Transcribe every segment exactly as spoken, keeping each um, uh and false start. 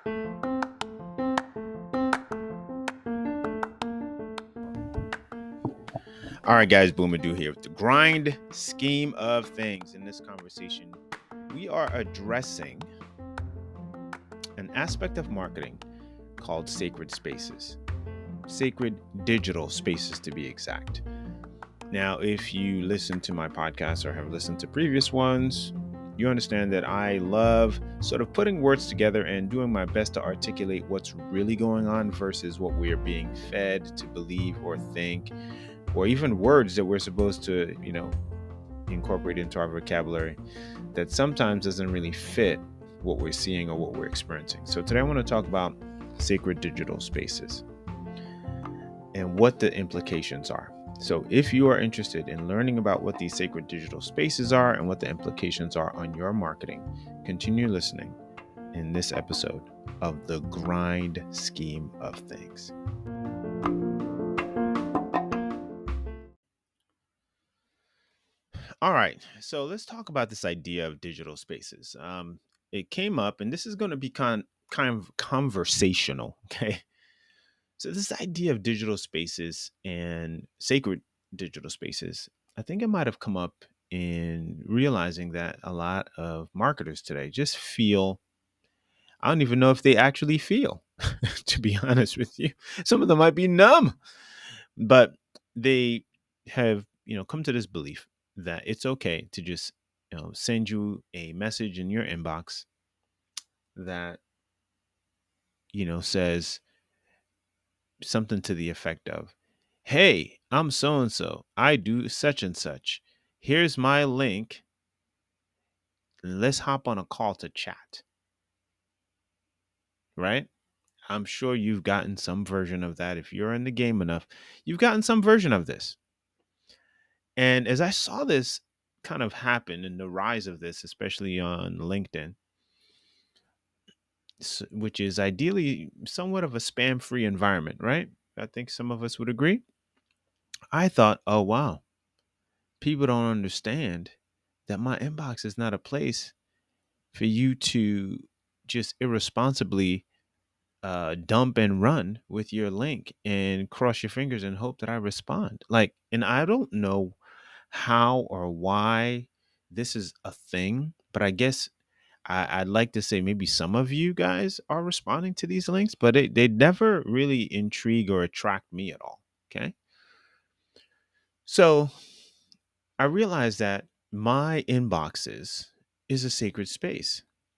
All right, guys, Boomadoo here with the grind scheme of things. In this conversation, we are addressing an aspect of marketing called sacred spaces, sacred digital spaces to be exact. Now, if you listen to my podcast or have listened to previous ones, you understand that I love sort of putting words together and doing my best to articulate what's really going on versus what we are being fed to believe or think, or even words that we're supposed to, you know, incorporate into our vocabulary that sometimes doesn't really fit what we're seeing or what we're experiencing. So today I want to talk about sacred digital spaces and what the implications are. So if you are interested in learning about what these sacred digital spaces are and what the implications are on your marketing, continue listening in this episode of the grind scheme of things. All right, so let's talk about this idea of digital spaces. Um, it came up, and this is going to be kind kind of conversational. Okay, so this idea of digital spaces and sacred digital spaces, I think it might have come up in realizing that a lot of marketers today just feel. I don't even know if they actually feel, to be honest with you. Some of them might be numb, but they have, you know, come to this belief that it's okay to just, you know, send you a message in your inbox that, you know, says something to the effect of, "Hey, I'm so and so. I do such and such. Here's my link. Let's hop on a call to chat." Right? I'm sure you've gotten some version of that. If you're in the game enough, you've gotten some version of this. And as I saw this kind of happen and the rise of this, especially on LinkedIn, s- which is ideally somewhat of a spam free environment, right? I think some of us would agree. I thought, oh, wow, people don't understand that my inbox is not a place for you to just irresponsibly uh, dump and run with your link and cross your fingers and hope that I respond. Like, and I don't know how or why this is a thing, but I guess I, I'd like to say maybe some of you guys are responding to these links, but it, they never really intrigue or attract me at all. Okay. So I realized that my inboxes is a sacred space,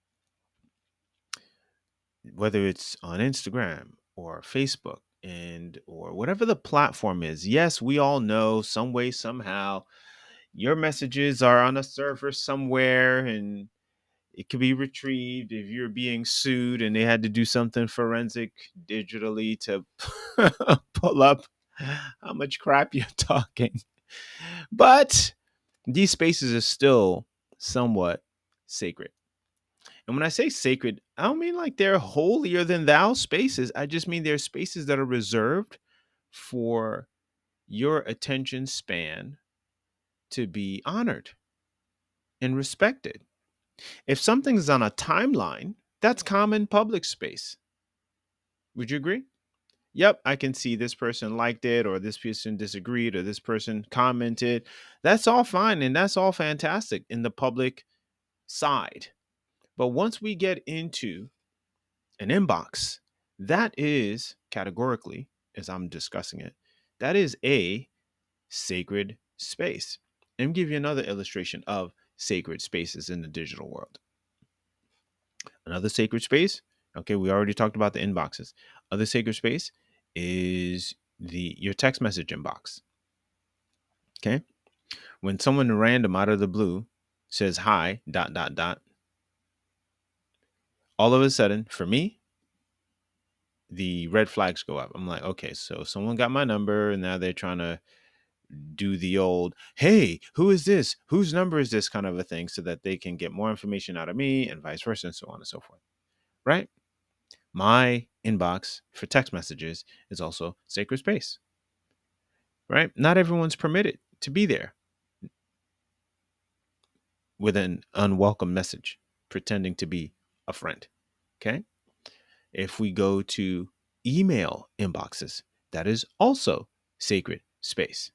whether it's on Instagram or Facebook and or whatever the platform is. Yes, we all know some way, somehow, your messages are on a server somewhere and it could be retrieved if you're being sued and they had to do something forensic digitally to pull up how much crap you're talking. But these spaces are still somewhat sacred. And when I say sacred, I don't mean like they're holier than thou spaces. I just mean they're spaces that are reserved for your attention span to be honored and respected. If something's on a timeline, that's common public space. Would you agree? Yep, I can see this person liked it, or this person disagreed, or this person commented. That's all fine and that's all fantastic in the public side. But once we get into an inbox, that is categorically, as I'm discussing it, that is a sacred space. Let me give you another illustration of sacred spaces in the digital world. Another sacred space, okay, we already talked about the inboxes. Other sacred space is the your text message inbox. Okay. When someone random out of the blue says hi, dot, dot, dot, all of a sudden, for me, the red flags go up. I'm like, okay, so someone got my number and now they're trying to do the old, hey, who is this? Whose number is this kind of a thing so that they can get more information out of me and vice versa and so on and so forth. Right? My inbox for text messages is also sacred space. Right? Not everyone's permitted to be there with an unwelcome message pretending to be a friend. Okay? If we go to email inboxes, that is also sacred space.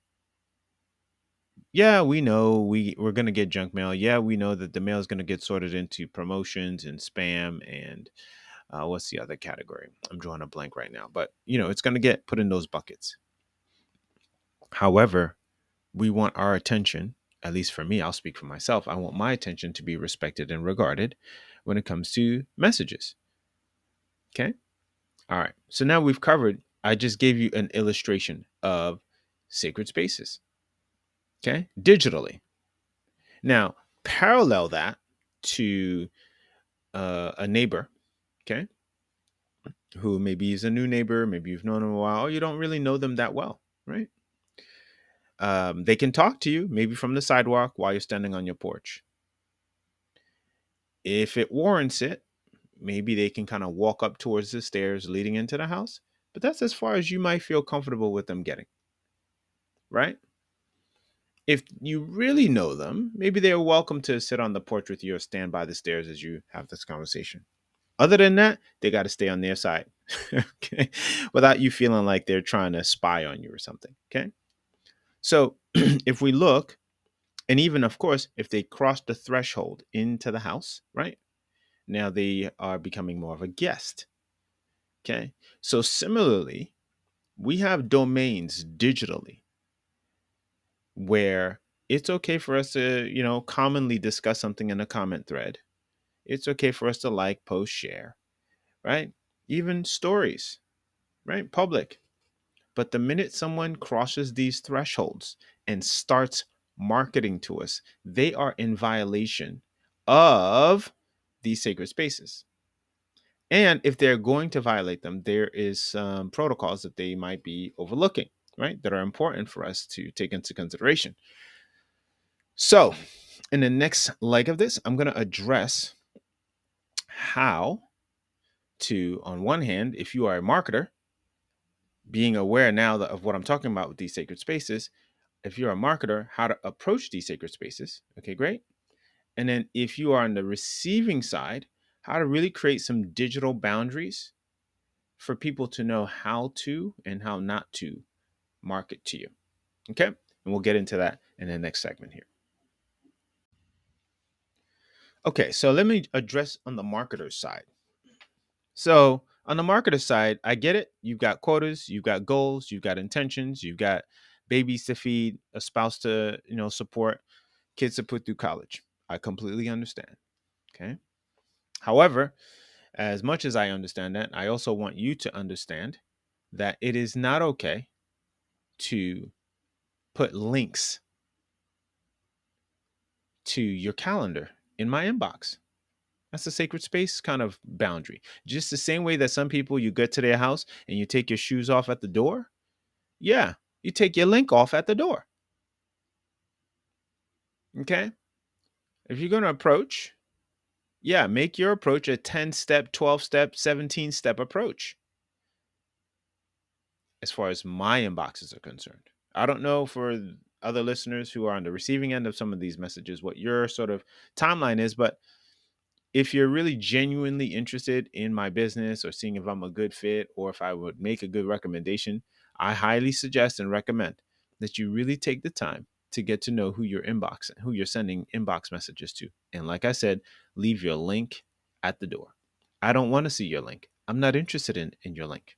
Yeah, we know we we're going to get junk mail. Yeah, we know that the mail is going to get sorted into promotions and spam and uh, what's the other category? I'm drawing a blank right now, but you know, it's going to get put in those buckets. However, we want our attention, at least for me, I'll speak for myself. I want my attention to be respected and regarded when it comes to messages. Okay. All right. So now we've covered, I just gave you an illustration of sacred spaces. Okay. Digitally. Now, parallel that to uh, a neighbor. Okay. Who maybe is a new neighbor. Maybe you've known them a while. Or you don't really know them that well. Right. Um, they can talk to you maybe from the sidewalk while you're standing on your porch. If it warrants it, maybe they can kind of walk up towards the stairs leading into the house, but that's as far as you might feel comfortable with them getting, right? If you really know them, maybe they're welcome to sit on the porch with you or stand by the stairs as you have this conversation. Other than that, they got to stay on their side, okay? Without you feeling like they're trying to spy on you or something, okay? So if we look, and even, of course, if they cross the threshold into the house, right? Now they are becoming more of a guest. Okay. So similarly, we have domains digitally where it's okay for us to, you know, commonly discuss something in a comment thread. It's okay for us to like, post, share, right? Even stories, right? Public. But the minute someone crosses these thresholds and starts marketing to us, they are in violation of these sacred spaces. And if they're going to violate them, there is some protocols that they might be overlooking, right? That are important for us to take into consideration. So, in the next leg of this, I'm going to address how to, on one hand, if you are a marketer, being aware now of what I'm talking about with these sacred spaces, if you're a marketer, how to approach these sacred spaces. Okay, great. And then if you are on the receiving side, how to really create some digital boundaries for people to know how to and how not to market to you. Okay. And we'll get into that in the next segment here. Okay. So let me address on the marketer's side. So on the marketer side, I get it. You've got quotas, you've got goals, you've got intentions, you've got babies to feed, a spouse to, you know, support, kids to put through college. I completely understand. Okay. However, as much as I understand that, I also want you to understand that it is not okay to put links to your calendar in my inbox. That's a sacred space kind of boundary. Just the same way that some people, you get to their house and you take your shoes off at the door. Yeah, you take your link off at the door. Okay. If you're going to approach, yeah, make your approach a ten step, twelve step, seventeen step approach as far as my inboxes are concerned. I don't know for other listeners who are on the receiving end of some of these messages what your sort of timeline is, but if you're really genuinely interested in my business or seeing if I'm a good fit or if I would make a good recommendation, I highly suggest and recommend that you really take the time to get to know who you're inboxing, who you're sending inbox messages to. And like I said, leave your link at the door. I don't want to see your link. I'm not interested in, in your link.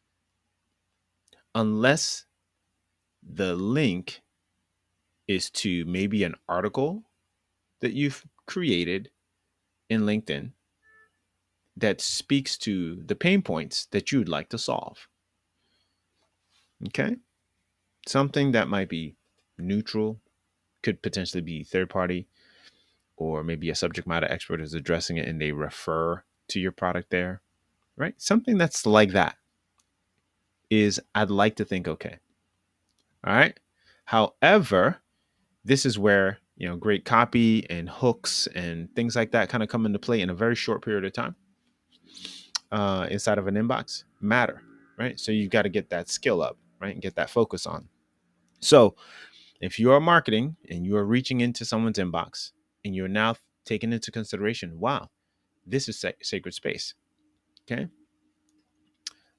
Unless the link is to maybe an article that you've created in LinkedIn that speaks to the pain points that you'd like to solve. Okay? Something that might be neutral, could potentially be third party, or maybe a subject matter expert is addressing it and they refer to your product there, right? Something that's like that is, I'd like to think, okay. All right. However, this is where, you know, great copy and hooks and things like that kind of come into play in a very short period of time. Uh, inside of an inbox matter, right? So you've got to get that skill up, right? And get that focus on. So if you are marketing and you are reaching into someone's inbox and you're now taking into consideration, wow, this is sac- sacred space. Okay.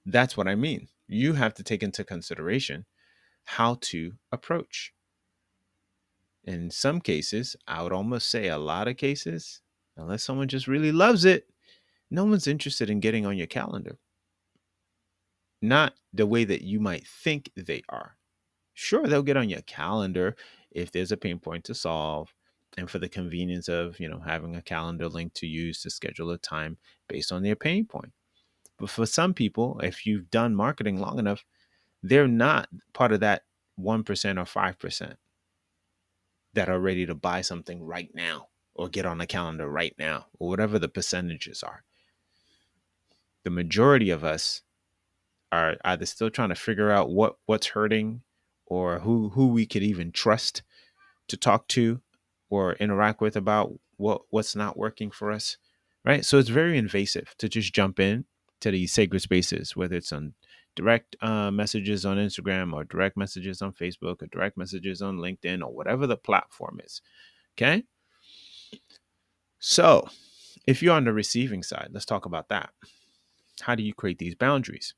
That's what I mean. You have to take into consideration how to approach. In some cases, I would almost say a lot of cases, unless someone just really loves it, no one's interested in getting on your calendar. Not the way that you might think they are. Sure, they'll get on your calendar if there's a pain point to solve and for the convenience of, you know, having a calendar link to use to schedule a time based on their pain point. But for some people, if you've done marketing long enough, they're not part of that one percent or five percent that are ready to buy something right now or get on the calendar right now or whatever the percentages are. The majority of us are either still trying to figure out what what's hurting or who who we could even trust to talk to or interact with about what what's not working for us, right? So it's very invasive to just jump in to these sacred spaces, whether it's on direct uh, messages on Instagram or direct messages on Facebook or direct messages on LinkedIn or whatever the platform is. Okay. So if you're on the receiving side, let's talk about that. How do you create these boundaries?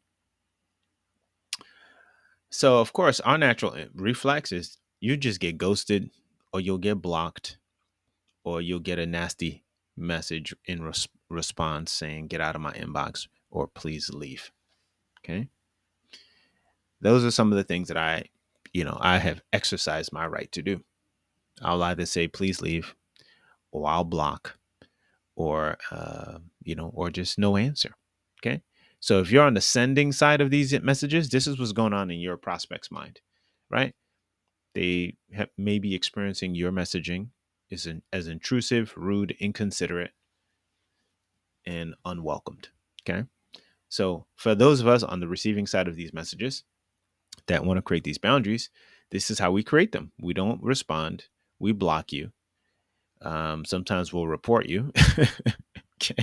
So, of course, our natural reflex is you just get ghosted or you'll get blocked or you'll get a nasty message in res- response saying, get out of my inbox or please leave. Okay. Those are some of the things that I, you know, I have exercised my right to do. I'll either say, please leave, or I'll block, or, uh, you know, or just no answer. Okay. So if you're on the sending side of these messages, this is what's going on in your prospect's mind, right? They have, may be experiencing your messaging is an, as intrusive, rude, inconsiderate, and unwelcomed. Okay. So for those of us on the receiving side of these messages that want to create these boundaries, this is how we create them. We don't respond. We block you. Um, sometimes we'll report you. Okay.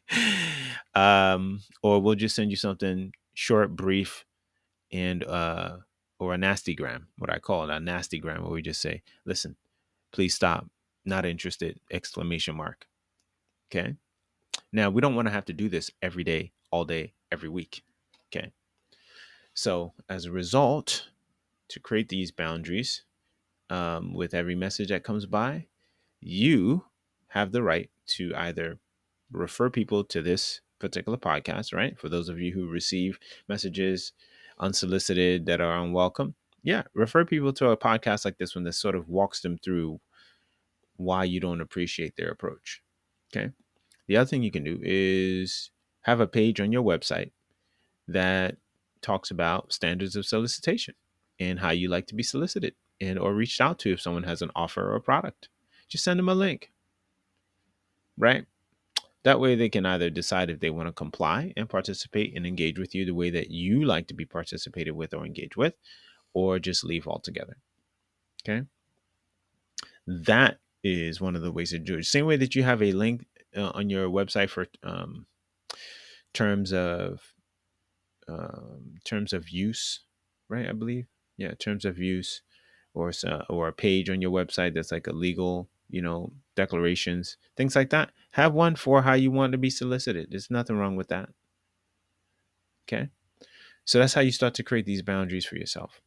Um, or we'll just send you something short, brief, and uh, or a nasty gram, what I call it, a nasty gram, where we just say, listen, please stop. Not interested. Exclamation mark. Okay. Now we don't want to have to do this every day, all day, every week. Okay. So as a result, to create these boundaries um, with every message that comes by, you have the right to either refer people to this particular podcast, right? For those of you who receive messages unsolicited that are unwelcome, yeah, refer people to a podcast like this one that sort of walks them through why you don't appreciate their approach. Okay. The other thing you can do is have a page on your website that talks about standards of solicitation and how you like to be solicited and or reached out to if someone has an offer or a product. Just send them a link, right? That way they can either decide if they want to comply and participate and engage with you the way that you like to be participated with or engaged with, or just leave altogether. Okay. That is one of the ways to do it. Same way that you have a link uh, on your website for um, terms of um, terms of use, right? I believe, yeah, terms of use, or uh, or a page on your website that's like a legal, you know, declarations, things like that. Have one for how you want to be solicited. There's nothing wrong with that. Okay, so that's how you start to create these boundaries for yourself.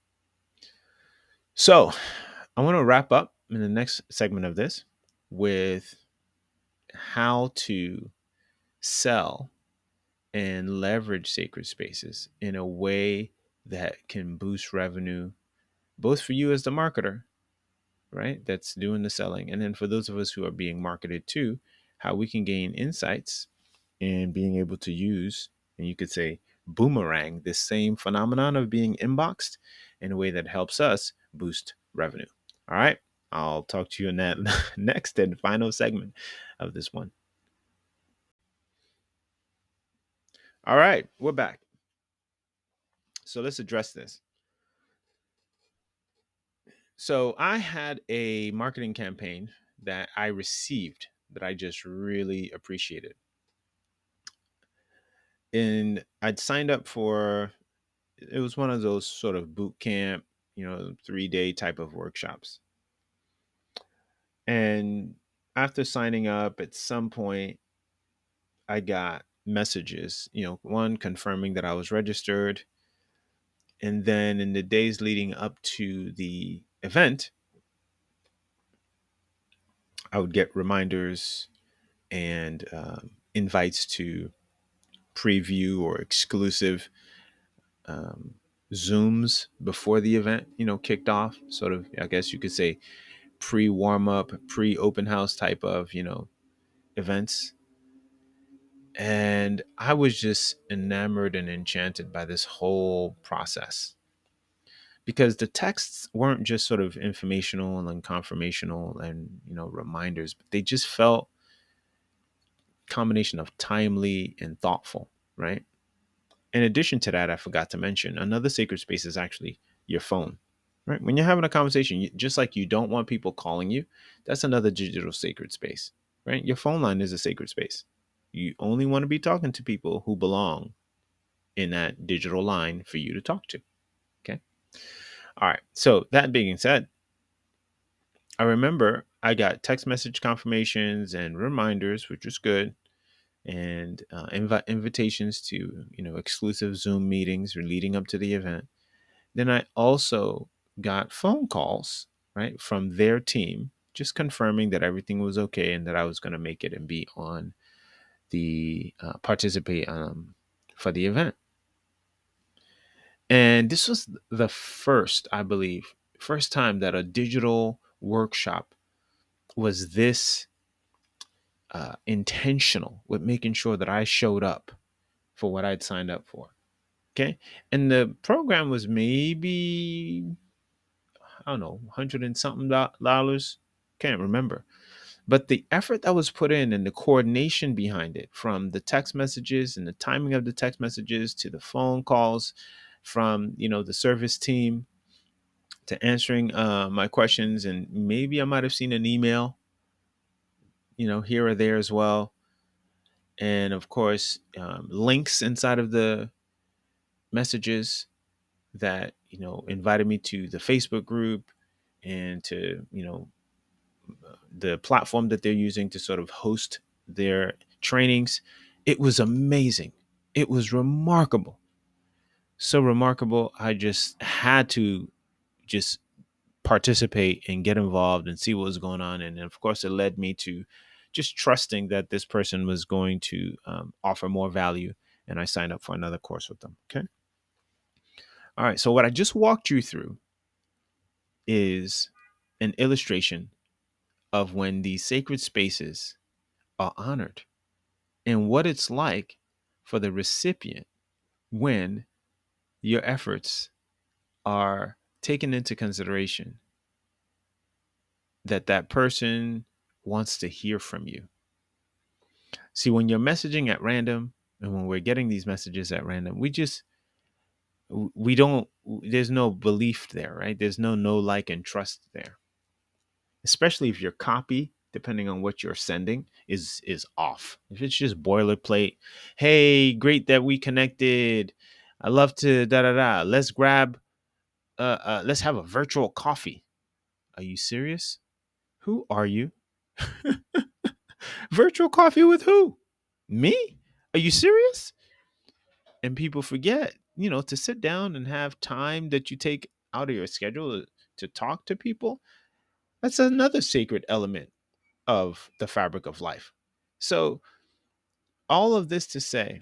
So I want to wrap up in the next segment of this with how to sell and leverage sacred spaces in a way that can boost revenue, both for you as the marketer, right, that's doing the selling, and then for those of us who are being marketed to, how we can gain insights and being able to use, and you could say, boomerang this same phenomenon of being inboxed in a way that helps us boost revenue. All right. I'll talk to you in that next and final segment of this one. All right. We're back. So let's address this. So I had a marketing campaign that I received that I just really appreciated. And I'd signed up for, it was one of those sort of boot camp, you know, three day type of workshops. And after signing up, at some point, I got messages, you know, one confirming that I was registered. And then in the days leading up to the event, I would get reminders and um, invites to preview or exclusive um, Zooms before the event, you know, kicked off. Sort of, I guess you could say, pre warm up, pre open house type of, you know, events. And I was just enamored and enchanted by this whole process because the texts weren't just sort of informational and confirmational and, you know, reminders, but they just felt combination of timely and thoughtful, right? In addition to that, I forgot to mention another sacred space is actually your phone, right? When you're having a conversation, you, just like you don't want people calling you, that's another digital sacred space, right? Your phone line is a sacred space. You only want to be talking to people who belong in that digital line for you to talk to. Okay. All right. So that being said, I remember I got text message confirmations and reminders, which was good, and uh, invi- invitations to, you know, exclusive Zoom meetings or leading up to the event. Then I also got phone calls, right, from their team, just confirming that everything was okay and that I was going to make it and be on the uh, participate um, for the event. And this was the first, I believe, first time that a digital workshop was this uh, intentional with making sure that I showed up for what I'd signed up for. Okay. And the program was maybe, I don't know, hundred and something dollars. Can't remember. But the effort that was put in and the coordination behind it, from the text messages and the timing of the text messages to the phone calls from, you know, the service team to answering uh, my questions. And maybe I might have seen an email, you know, here or there as well. And of course, um, links inside of the messages that, you know, invited me to the Facebook group and to, you know, the platform that they're using to sort of host their trainings. It was amazing. It was remarkable. So remarkable. I just had to just participate and get involved and see what was going on. And of course, it led me to just trusting that this person was going to um, offer more value. And I signed up for another course with them. Okay. All right. So, what I just walked you through is an illustration of when these sacred spaces are honored and what it's like for the recipient when your efforts are taken into consideration, that that person wants to hear from you. See, when you're messaging at random and when we're getting these messages at random, we just, we don't, there's no belief there, right? There's no no like and trust there, especially if your copy, depending on what you're sending, is is off. If it's just boilerplate, hey, great that we connected, I love to da da da, let's grab uh, uh let's have a virtual coffee. Are you serious? Who are you? Virtual coffee with who? Me? Are you serious? And people forget, you know, to sit down and have time that you take out of your schedule to, to talk to people. That's another sacred element of the fabric of life. So, all of this to say,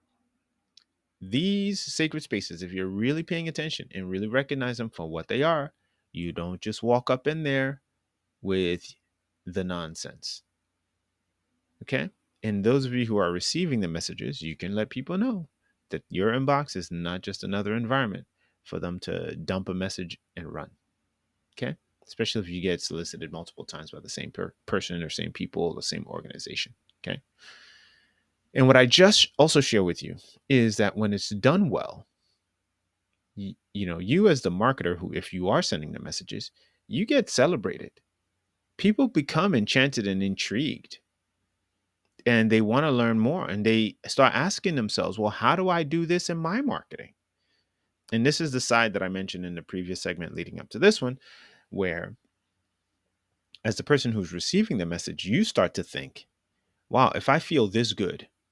these sacred spaces, if you're really paying attention and really recognize them for what they are, you don't just walk up in there with the nonsense. Okay. And those of you who are receiving the messages, you can let people know that your inbox is not just another environment for them to dump a message and run. Okay. Especially if you get solicited multiple times by the same per- person or same people or the same organization. Okay. And what I just also share with you is that when it's done well, you, you know, you as the marketer, who, if you are sending the messages, you get celebrated. People become enchanted and intrigued, and they want to learn more, and they start asking themselves, well, how do I do this in my marketing? And this is the side that I mentioned in the previous segment leading up to this one, where as the person who's receiving the message, you start to think, wow, if I feel this good,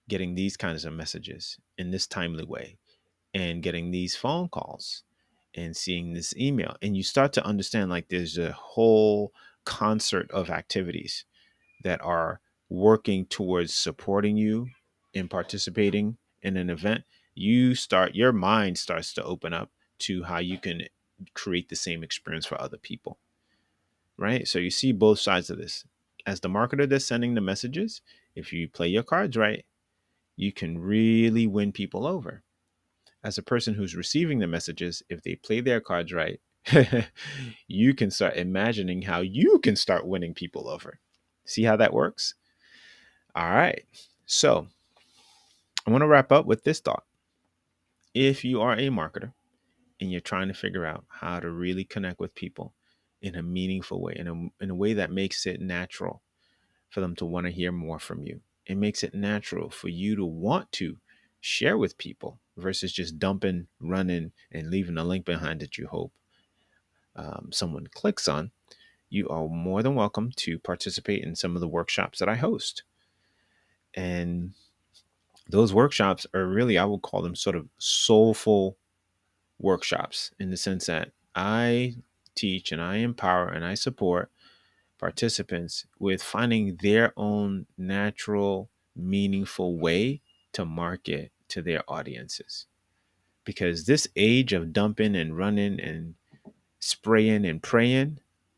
getting these kinds of messages in this timely way and getting these phone calls and seeing this email. And you start to understand like there's a whole concert of activities that are working towards supporting you in participating in an event. You start, your mind starts to open up to how you can create the same experience for other people, right? So you see both sides of this. As the marketer that's sending the messages, if you play your cards right, you can really win people over. As a person who's receiving the messages, if they play their cards right, you can start imagining how you can start winning people over. See how that works? All right. So I want to wrap up with this thought. If you are a marketer and you're trying to figure out how to really connect with people in a meaningful way, in a, in a way that makes it natural for them to want to hear more from you, it makes it natural for you to want to share with people versus just dumping, running, and leaving a link behind that you hope um, someone clicks on, you are more than welcome to participate in some of the workshops that I host. And those workshops are really, I would call them sort of soulful workshops, in the sense that I teach and I empower and I support participants with finding their own natural, meaningful way to market to their audiences. Because this age of dumping and running and spraying and praying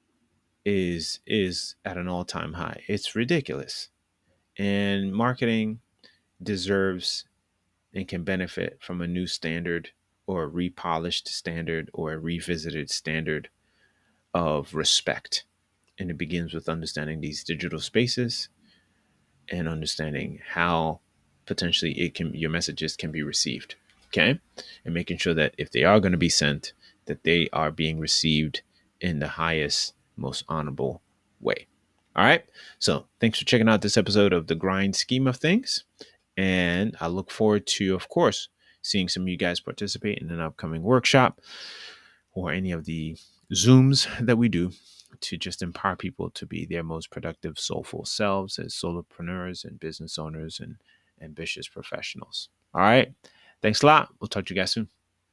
is is at an all-time high. It's ridiculous. And marketing deserves and can benefit from a new standard, or a repolished standard, or a revisited standard of respect. And it begins with understanding these digital spaces and understanding how potentially it can, your messages can be received. Okay. And making sure that if they are going to be sent, that they are being received in the highest, most honorable way. All right. So thanks for checking out this episode of The Grind Scheme of Things. And I look forward to, of course, seeing some of you guys participate in an upcoming workshop or any of the Zooms that we do to just empower people to be their most productive, soulful selves as solopreneurs and business owners and ambitious professionals. All right. Thanks a lot. We'll talk to you guys soon.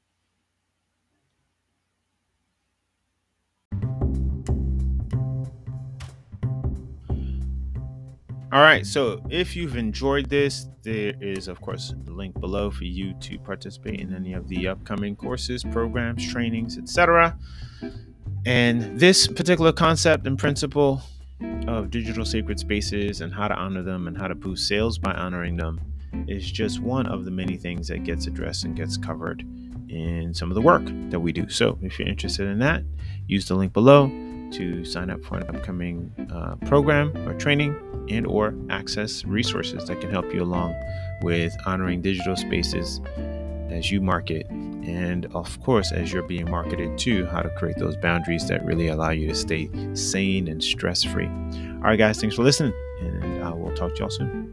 All right. So if you've enjoyed this, there is, of course, the link below for you to participate in any of the upcoming courses, programs, trainings, et cetera. And this particular concept and principle of digital sacred spaces and how to honor them and how to boost sales by honoring them is just one of the many things that gets addressed and gets covered in some of the work that we do. So if you're interested in that, use the link below to sign up for an upcoming uh, program or training and or access resources that can help you along with honoring digital spaces as you market, and of course as you're being marketed to, how to create those boundaries that really allow you to stay sane and stress-free. All right guys, thanks for listening, and I will talk to y'all soon.